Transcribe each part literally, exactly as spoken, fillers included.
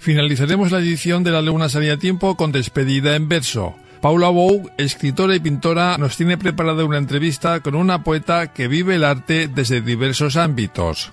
Finalizaremos la edición de La Luna Salía a Tiempo con despedida en verso. Paula Bou, escritora y pintora, nos tiene preparada una entrevista con una poeta que vive el arte desde diversos ámbitos.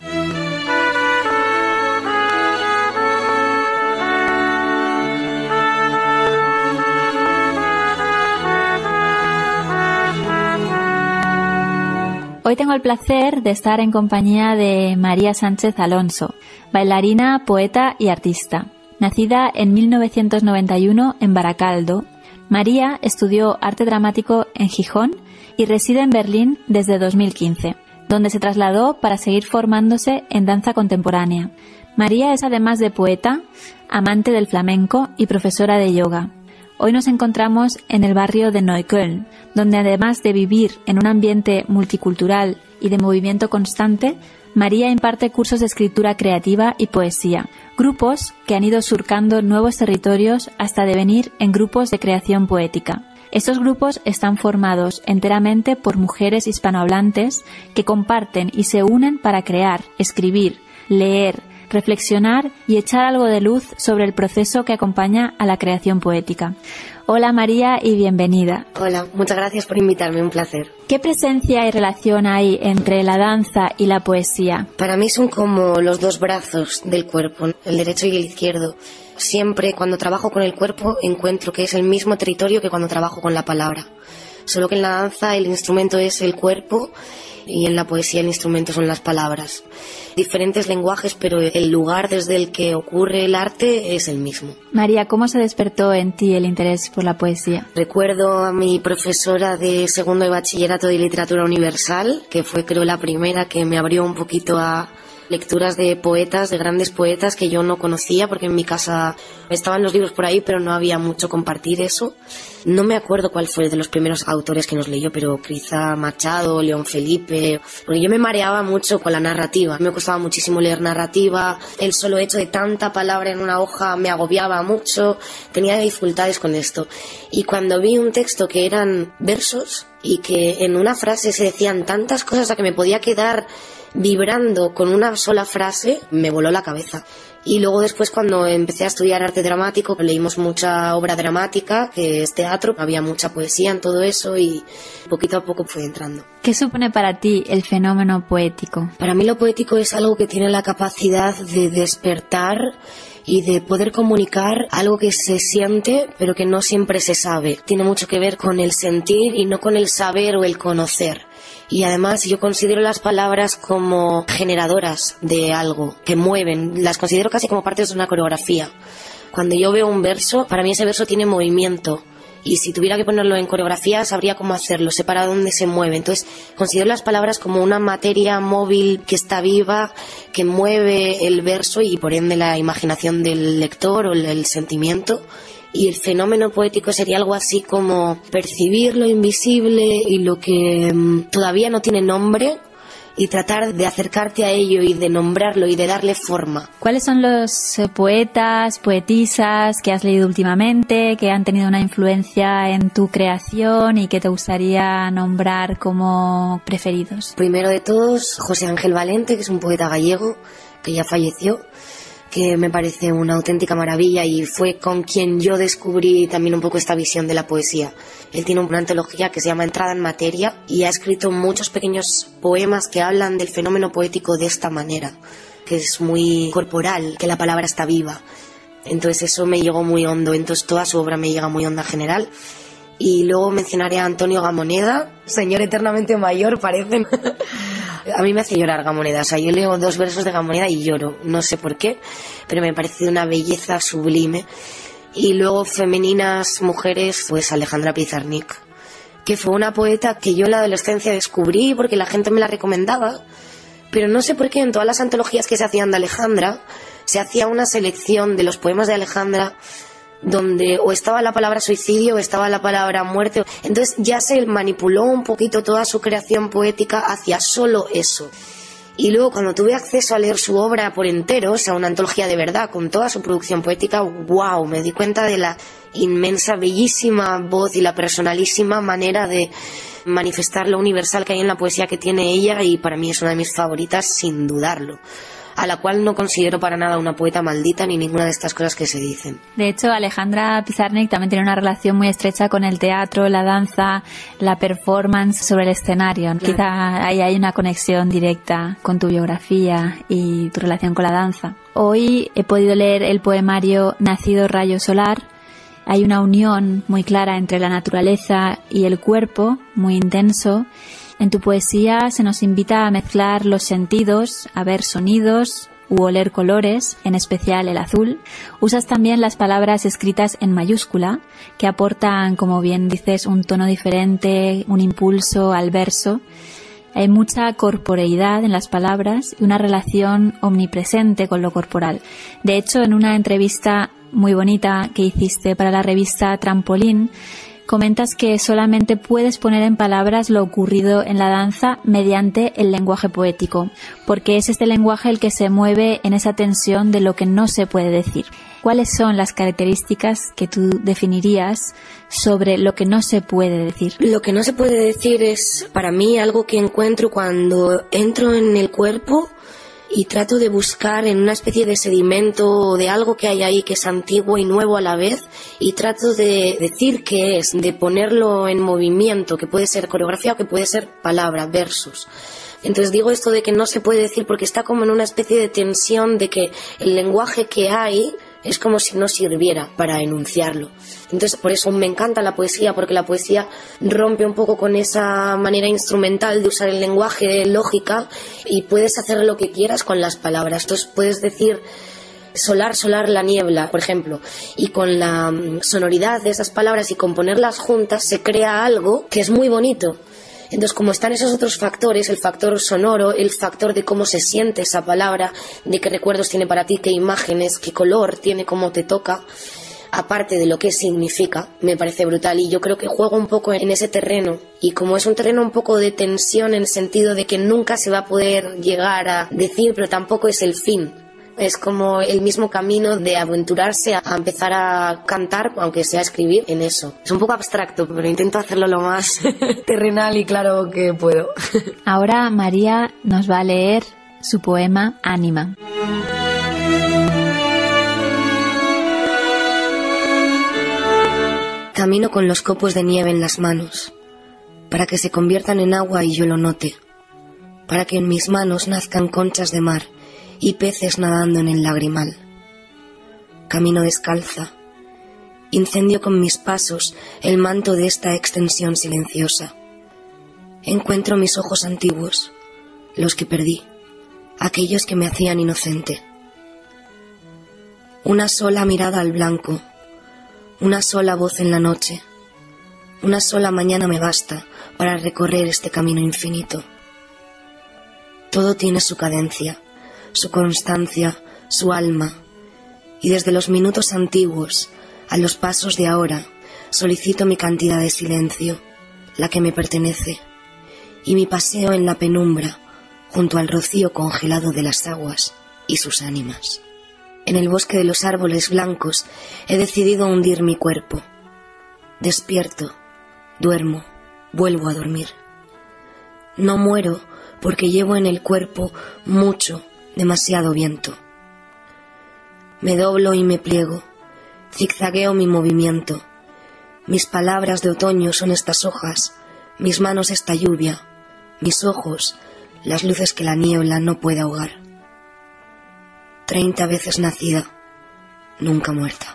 Hoy tengo el placer de estar en compañía de María Sánchez Alonso, bailarina, poeta y artista. Nacida en mil novecientos noventa y uno en Baracaldo, María estudió arte dramático en Gijón y reside en Berlín desde dos mil quince, donde se trasladó para seguir formándose en danza contemporánea. María es, además de poeta, amante del flamenco y profesora de yoga. Hoy nos encontramos en el barrio de Neukölln, donde además de vivir en un ambiente multicultural y de movimiento constante, María imparte cursos de escritura creativa y poesía, grupos que han ido surcando nuevos territorios hasta devenir en grupos de creación poética. Estos grupos están formados enteramente por mujeres hispanohablantes que comparten y se unen para crear, escribir, leer, reflexionar y echar algo de luz sobre el proceso que acompaña a la creación poética. Hola María y bienvenida. Hola, muchas gracias por invitarme, un placer. ¿Qué presencia y relación hay entre la danza y la poesía? Para mí son como los dos brazos del cuerpo, el derecho y el izquierdo. Siempre cuando trabajo con el cuerpo encuentro que es el mismo territorio que cuando trabajo con la palabra. Solo que en la danza el instrumento es el cuerpo y en la poesía el instrumento son las palabras. Diferentes lenguajes, pero el lugar desde el que ocurre el arte es el mismo. María, ¿cómo se despertó en ti el interés por la poesía? Recuerdo a mi profesora de segundo de bachillerato de literatura universal, que fue creo la primera que me abrió un poquito a lecturas de poetas, de grandes poetas que yo no conocía, porque en mi casa estaban los libros por ahí, pero no había mucho compartir eso. No me acuerdo cuál fue de los primeros autores que nos leyó, pero quizá Machado, León Felipe, porque yo me mareaba mucho con la narrativa. Me costaba muchísimo leer narrativa, el solo hecho de tanta palabra en una hoja me agobiaba mucho, tenía dificultades con esto. Y cuando vi un texto que eran versos y que en una frase se decían tantas cosas a que me podía quedar vibrando con una sola frase, me voló la cabeza. Y luego después, cuando empecé a estudiar arte dramático, leímos mucha obra dramática, que es teatro, había mucha poesía en todo eso y poquito a poco fue entrando. ¿Qué supone para ti el fenómeno poético? Para mí lo poético es algo que tiene la capacidad de despertar y de poder comunicar algo que se siente pero que no siempre se sabe. Tiene mucho que ver con el sentir y no con el saber o el conocer. Y además yo considero las palabras como generadoras de algo, que mueven, las considero casi como partes de una coreografía. Cuando yo veo un verso, para mí ese verso tiene movimiento. Y si tuviera que ponerlo en coreografía, sabría cómo hacerlo, sé para dónde se mueve. Entonces, considero las palabras como una materia móvil que está viva, que mueve el verso y por ende la imaginación del lector o el, el sentimiento. Y el fenómeno poético sería algo así como percibir lo invisible y lo que um, todavía no tiene nombre y tratar de acercarte a ello y de nombrarlo y de darle forma. ¿Cuáles son los eh, poetas, poetisas que has leído últimamente, que han tenido una influencia en tu creación y que te gustaría nombrar como preferidos? Primero de todos, José Ángel Valente, que es un poeta gallego que ya falleció, que me parece una auténtica maravilla y fue con quien yo descubrí también un poco esta visión de la poesía. Él tiene una antología que se llama Entrada en Materia y ha escrito muchos pequeños poemas que hablan del fenómeno poético de esta manera, que es muy corporal, que la palabra está viva. Entonces eso me llegó muy hondo, entonces toda su obra me llega muy honda en general. Y luego mencionaré a Antonio Gamoneda, señor eternamente mayor, parecen. A mí me hace llorar Gamoneda, o sea, yo leo dos versos de Gamoneda y lloro, no sé por qué, pero me parece de una belleza sublime. Y luego femeninas, mujeres, pues Alejandra Pizarnik, que fue una poeta que yo en la adolescencia descubrí porque la gente me la recomendaba, pero no sé por qué en todas las antologías que se hacían de Alejandra, se hacía una selección de los poemas de Alejandra donde o estaba la palabra suicidio o estaba la palabra muerte. Entonces ya se manipuló un poquito toda su creación poética hacia solo eso. Y luego cuando tuve acceso a leer su obra por entero, o sea, una antología de verdad, con toda su producción poética, wow, me di cuenta de la inmensa, bellísima voz y la personalísima manera de manifestar lo universal que hay en la poesía que tiene ella, y para mí es una de mis favoritas sin dudarlo. a la cual no considero para nada una poeta maldita ni ninguna de estas cosas que se dicen. De hecho, Alejandra Pizarnik también tiene una relación muy estrecha con el teatro, la danza, la performance sobre el escenario. Claro. Quizá ahí hay una conexión directa con tu biografía y tu relación con la danza. Hoy he podido leer el poemario Nacido Rayo Solar. Hay una unión muy clara entre la naturaleza y el cuerpo, muy intenso. En tu poesía se nos invita a mezclar los sentidos, a ver sonidos u oler colores, en especial el azul. Usas también las palabras escritas en mayúscula, que aportan, como bien dices, un tono diferente, un impulso al verso. Hay mucha corporeidad en las palabras y una relación omnipresente con lo corporal. De hecho, en una entrevista muy bonita que hiciste para la revista Trampolín, comentas que solamente puedes poner en palabras lo ocurrido en la danza mediante el lenguaje poético, porque es este lenguaje el que se mueve en esa tensión de lo que no se puede decir. ¿Cuáles son las características que tú definirías sobre lo que no se puede decir? Lo que no se puede decir es, para mí, algo que encuentro cuando entro en el cuerpo y trato de buscar en una especie de sedimento o de algo que hay ahí que es antiguo y nuevo a la vez, y trato de decir qué es, de ponerlo en movimiento, que puede ser coreografía o que puede ser palabra, versos. Entonces digo esto de que no se puede decir porque está como en una especie de tensión de que el lenguaje que hay es como si no sirviera para enunciarlo. Entonces por eso me encanta la poesía, porque la poesía rompe un poco con esa manera instrumental de usar el lenguaje, lógica, y puedes hacer lo que quieras con las palabras. Entonces puedes decir solar, solar, la niebla, por ejemplo, y con la sonoridad de esas palabras y con ponerlas juntas se crea algo que es muy bonito. Entonces, como están esos otros factores, el factor sonoro, el factor de cómo se siente esa palabra, de qué recuerdos tiene para ti, qué imágenes, qué color tiene, cómo te toca, aparte de lo que significa, me parece brutal. Y yo creo que juego un poco en ese terreno. Y como es un terreno un poco de tensión en el sentido de que nunca se va a poder llegar a decir, pero tampoco es el fin. Es como el mismo camino de aventurarse a empezar a cantar, aunque sea escribir, en eso. Es un poco abstracto, pero intento hacerlo lo más terrenal y claro que puedo. Ahora María nos va a leer su poema Ánima. Camino con los copos de nieve en las manos, para que se conviertan en agua y yo lo note, para que en mis manos nazcan conchas de mar y peces nadando en el lagrimal. Camino descalza, incendio con mis pasos el manto de esta extensión silenciosa. Encuentro mis ojos antiguos, los que perdí, aquellos que me hacían inocente. Una sola mirada al blanco, una sola voz en la noche, una sola mañana me basta para recorrer este camino infinito. Todo tiene su cadencia, su constancia, su alma, y desde los minutos antiguos a los pasos de ahora solicito mi cantidad de silencio, la que me pertenece, y mi paseo en la penumbra junto al rocío congelado de las aguas y sus ánimas. En el bosque de los árboles blancos he decidido hundir mi cuerpo. Despierto, duermo, vuelvo a dormir. No muero porque llevo en el cuerpo mucho, demasiado viento. Me doblo y me pliego, zigzagueo mi movimiento. Mis palabras de otoño son estas hojas, mis manos esta lluvia, mis ojos las luces que la niebla no puede ahogar. Treinta veces nacida, nunca muerta.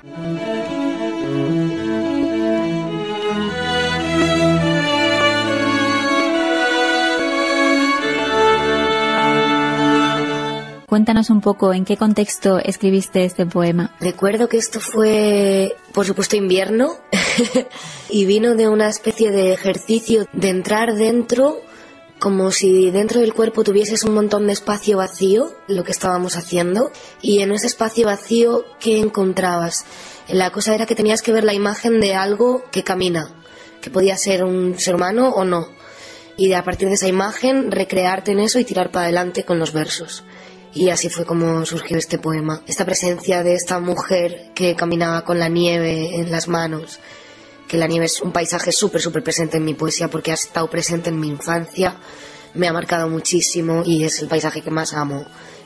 Cuéntanos un poco en qué contexto escribiste este poema. Recuerdo que esto fue, por supuesto, invierno y vino de una especie de ejercicio de entrar dentro, como si dentro del cuerpo tuvieses un montón de espacio vacío, lo que estábamos haciendo, y en ese espacio vacío, ¿qué encontrabas? La cosa era que tenías que ver la imagen de algo que camina, que podía ser un ser humano o no, y de a partir de esa imagen recrearte en eso y tirar para adelante con los versos. Y así fue como surgió este poema. Esta presencia de esta mujer que caminaba con la nieve en las manos, que la nieve es un paisaje súper, súper presente en mi poesía porque ha estado presente en mi infancia, me ha marcado muchísimo y es el paisaje que más amo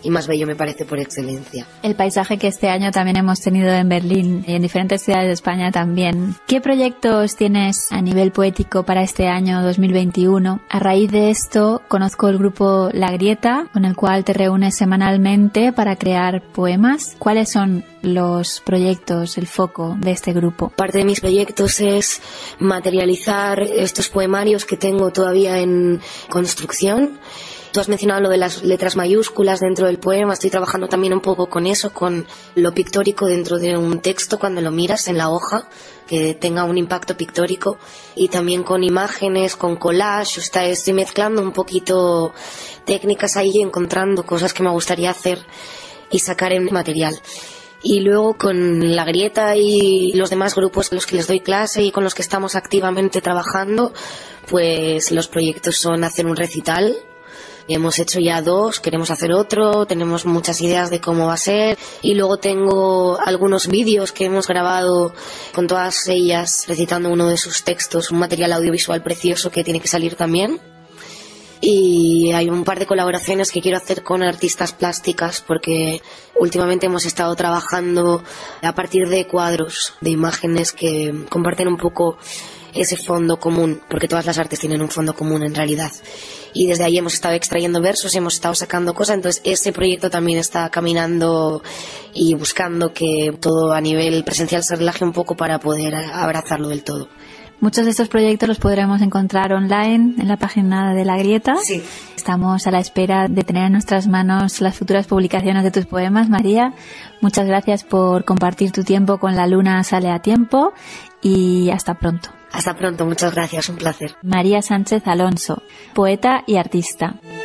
y más bello me parece por excelencia. El paisaje que este año también hemos tenido en Berlín y en diferentes ciudades de España también. ¿Qué proyectos tienes a nivel poético para este año dos mil veintiuno? A raíz de esto conozco el grupo La Grieta, con el cual te reúnes semanalmente para crear poemas. ¿Cuáles son los proyectos, el foco de este grupo? Parte de mis proyectos es materializar estos poemarios que tengo todavía en construcción. Tú has mencionado lo de las letras mayúsculas dentro del poema. Estoy trabajando también un poco con eso, con lo pictórico dentro de un texto cuando lo miras en la hoja, que tenga un impacto pictórico, y también con imágenes, con collage. Estoy mezclando un poquito técnicas ahí, encontrando cosas que me gustaría hacer y sacar en material. Y luego con La Grieta y los demás grupos a los que les doy clase y con los que estamos activamente trabajando, pues los proyectos son hacer un recital. Hemos hecho ya dos, queremos hacer otro, tenemos muchas ideas de cómo va a ser, y luego tengo algunos vídeos que hemos grabado con todas ellas recitando uno de sus textos, un material audiovisual precioso que tiene que salir también. Y hay un par de colaboraciones que quiero hacer con artistas plásticas, porque últimamente hemos estado trabajando a partir de cuadros, de imágenes que comparten un poco ese fondo común, porque todas las artes tienen un fondo común en realidad. Y desde ahí hemos estado extrayendo versos y hemos estado sacando cosas, entonces ese proyecto también está caminando y buscando que todo a nivel presencial se relaje un poco para poder abrazarlo del todo. Muchos de estos proyectos los podremos encontrar online en la página de La Grieta. Sí. Estamos a la espera de tener en nuestras manos las futuras publicaciones de tus poemas, María. Muchas gracias por compartir tu tiempo con La Luna Sale a Tiempo y hasta pronto. Hasta pronto, muchas gracias, un placer. María Sánchez Alonso, poeta y artista.